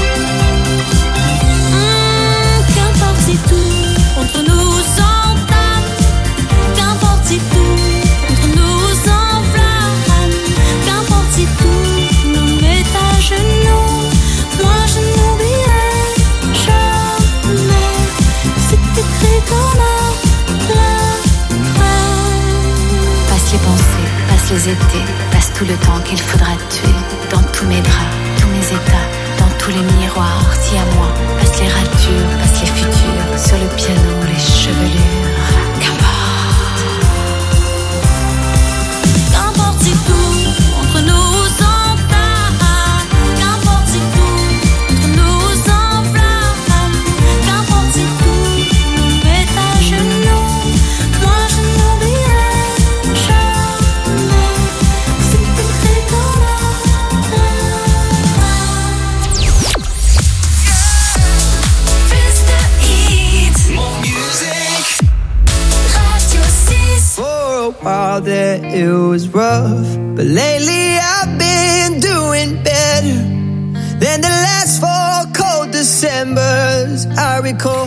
Qu'importe si tout entre nous s'entame, qu'importe si tout entre nous s'enflamme, qu'importe si tout nous met à genoux, moi je n'oublierai jamais. C'est écrit comme un rêve. Passe les pensées, passe les étés, passe tout le temps qu'il faudra tuer. Dans tous mes draps, tous mes états, dans tous les miroirs, si à moi. Passe les ratures, passe les futurs, sur le piano, les chevelures. Qu'importe si tout entre nous s'entame, qu'importe si tout entre nous s'enflamme, qu'importe si tout nous met à genoux, moi je n'oublierai jamais. C'est écrit comme un rêve. Plus de hits, more music. Radio 6. For a while there it was rough, but lately I've been doing better than the last 4 cold Decembers I recall.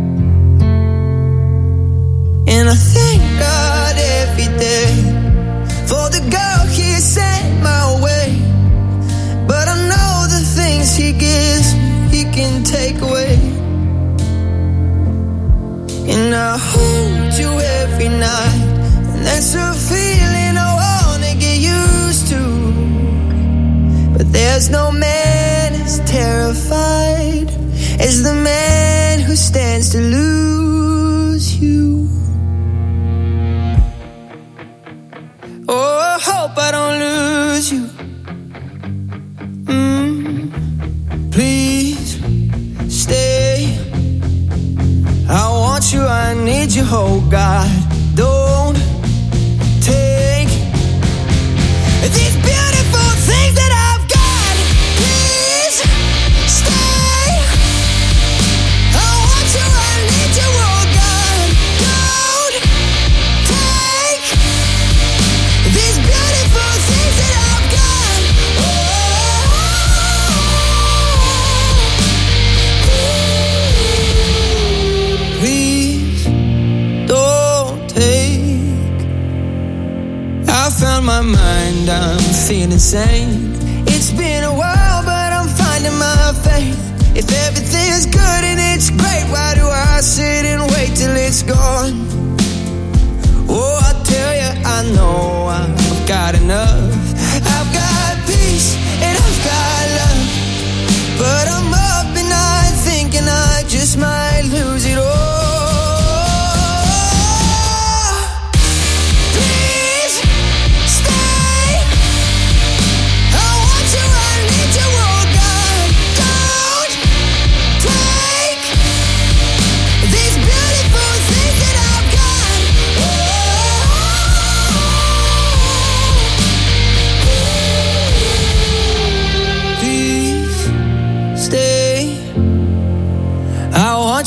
And I thank God every day for the girl He sent my way. But I know the things He gives me, He can take away. And I hold you every night, and that's a feeling I wanna get used to. But there's no man as terrified as the man who stands to lose you. Oh, I hope I don't lose you. Please stay. I want you, I need you, oh God. Don't take these beautiful things that I've got. Please stay. I want you, I need you, oh God. Don't take these beautiful things that I've got. Please don't take. I found my mind, I'm feeling sane. It's been a while, but I'm finding my faith. If everything's good and it's great, why do I sit and wait till it's gone? Oh, I tell you, I know I've got enough. I've got peace and I've got love, but I'm up and I thinking I just might lose it all. Please stay. I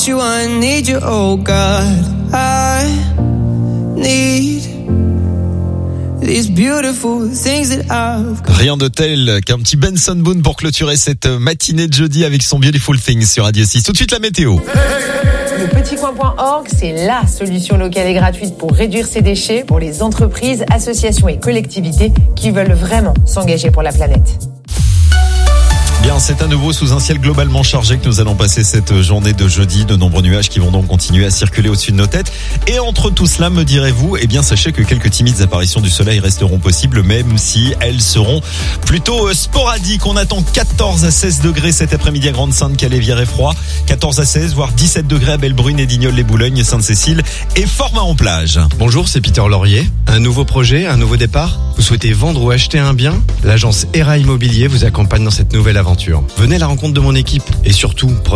you, I need you, oh God. I need these beautiful things that I've got. Rien de tel qu'un petit Benson Boone pour clôturer cette matinée de jeudi avec son Beautiful Things sur Radio 6. Tout de suite la météo. Le petitcoin.org, c'est la solution locale et gratuite pour réduire ses déchets pour les entreprises, associations et collectivités qui veulent vraiment s'engager pour la planète. Bien, c'est à nouveau sous un ciel globalement chargé que nous allons passer cette journée de jeudi. De nombreux nuages qui vont donc continuer à circuler au-dessus de nos têtes. Et entre tout cela, me direz-vous, eh bien, sachez que quelques timides apparitions du soleil resteront possibles, même si elles seront plutôt sporadiques. On attend 14 à 16 degrés cet après-midi à Grande-Sainte, Calais, Vierre-et-Froid. 14 à 16, voire 17 degrés à Belle-Brune, Edignolles-les-Boulognes, Sainte-Cécile et Fort-Mahon-Plage. Bonjour, c'est Peter Laurier. Un nouveau projet, un nouveau départ? Vous souhaitez vendre ou acheter un bien? L'agence ERA Immobilier vous accompagne dans cette nouvelle aventure. Venez à la rencontre de mon équipe et surtout,